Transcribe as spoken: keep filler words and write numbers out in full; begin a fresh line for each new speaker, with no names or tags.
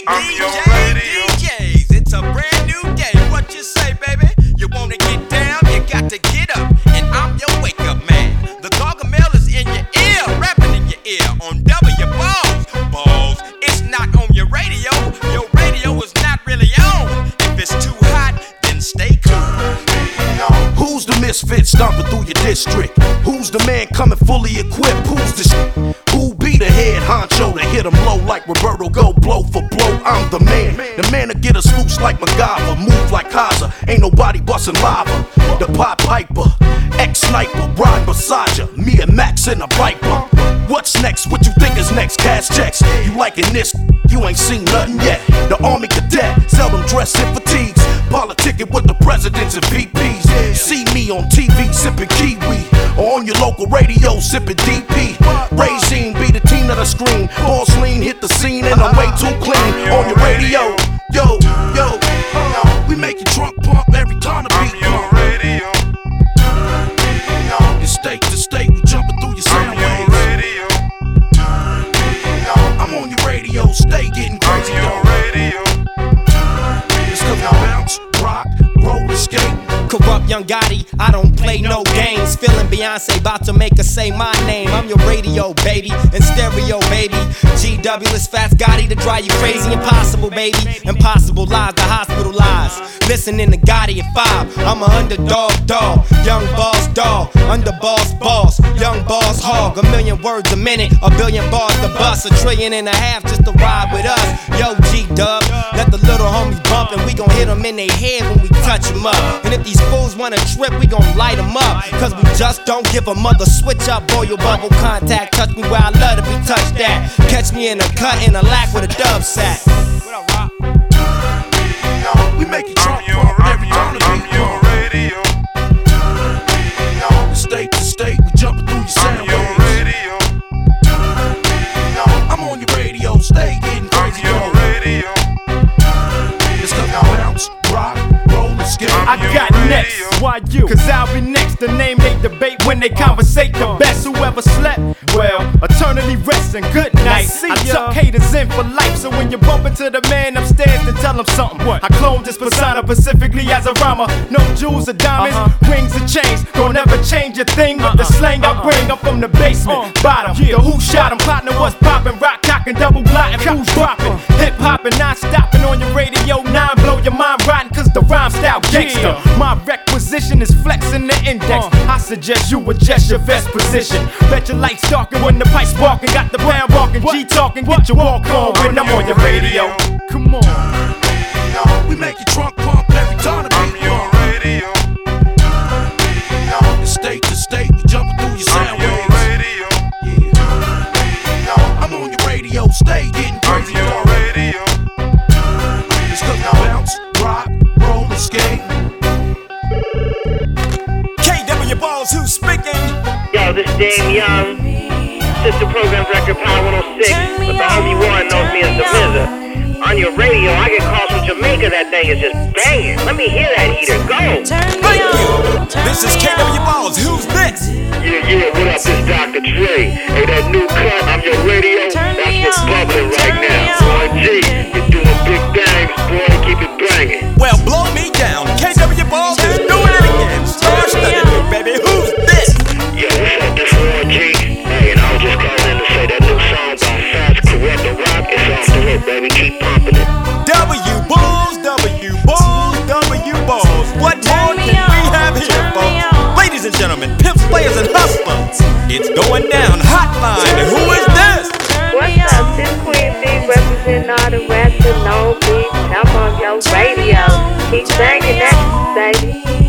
I'm your radio.
D Js, it's a brand new day. What you say, baby? You wanna get down? You got to get up. And I'm your wake up man. The Gargamel is in your ear, rapping in your ear on W Balls. Balls, it's not on your radio. Your radio is not really on. If it's too hot, then stay cool.
Who's the misfit stomping through your district? Who's the man coming fully equipped? Who's the sh- Who be the head honcho to hit him low like Roberto? Go blow for blow, I'm the man. The man to get us loose like MacGyver, move like Kaiser. Ain't nobody bustin' lava. The Pied Piper, ex-sniper, riding beside ya. Me and Max in a Viper. What's next? What you think is next? Cash checks. You liking this? You ain't seen nothing yet. The Army cadet, seldom dressed in fatigues. Politicking with the presidents and V Ps. See me on T V sipping kiwi, or on your local radio sipping D P. Regime be the team of the screen. Boss lean hit the scene and I'm way too clean. On your radio, yo, yo, we make your trunk pump every time the beat pump. It's state to state, we jumping through your sound waves. I'm on your radio, stay getting crazy. It's cause we bounce, rock, roll, escape.
Corrupt young Gotti, I don't play no games. Feeling Beyonce, about to make her say my name. I'm your radio, baby, and stereo, baby. G W is Fats Gotti to drive you crazy. Impossible, baby, impossible lies, the hospital lies. Listening to Gotti at five, I'm a underdog dog. Young boss dog, under boss boss. Young boss hog, a million words a minute, a billion bars to bust. A trillion and a half just to ride with us. Yo, G-Dub, let the little homies bump and we gon' hit them in their head when we touch them up. And if these fools wanna trip, we gon' light them up. Cause we just don't give a mother switch up. Boy, your bubble contact, touch me where I love to be touched at. Catch me in a cut in a lack with a dub sack. What up, Rock?
We make it trunk pump every time the beat pump. State to state, we jumping through your sound waves. I'm on your radio, stay getting crazy. It's cause we bounce, rock, roll, escape.
I got next, why you? Cause I'll be next. The name they debate when they conversate. The best whoever slept, well, eternally rest and good night. I tuck haters in for life, so when you bump into the man upstairs, then tell him something. What? I cloned this persona specifically as a rhymer. No jewels or diamonds, uh-huh. rings or chains. Don't ever change a thing with uh-uh. the slang I bring. I'm from the basement, uh, bottom. Yeah. The who shot him, partner was popping, rock cocking, double blotting, fools dropping, hip hopping, non stopping on your radio. Nine blow your mind rotten, cause the rhyme style gangster. Yeah. My requisition is flexing the index. Uh. I suggest you adjust your vest position. Bet your lights darken when the pipes walking. Got the pound walking, G talking. Get your walk on when I'm on your radio. Come on.
We make your trunk pump every time the beat pump. It's state to state, we jumping through your sound waves. Yeah. I'm on your radio, stay getting crazy. It's cause we bounce, rock, roll, escape.
K W Balls, who's speaking?
Yo, this Dame Young, sister program record Power one oh six, but the homie one knows me as the Mizzer. On your radio, I get calls from Jamaica, that thing is just banging. Let me hear that heater go.
Thank you. This is K W Balls, who's this?
Yeah, yeah, what up, this Doctor Dre. Hey, that new cut on your radio, that's what's bubbling right now. one G, you're doing big things, boy, keep it banging.
Well, blow me down. K W Balls is doing it again. Star-studded, baby. Who's this?
Yo, what's up, this one G? Hey, and I was just calling in to say that new song by Fats, Corrupt, and Rock is off the hook, baby. Keep pumping it.
W Balls, W Balls, W Balls. What more can we have here, folks? Ladies and gentlemen, pimps, players, and hustlers. It's going down. Hotline. Who is this?
What's up? This Queen B representing all the rest of Long Beach. I'm on your radio. Keep banging that, baby.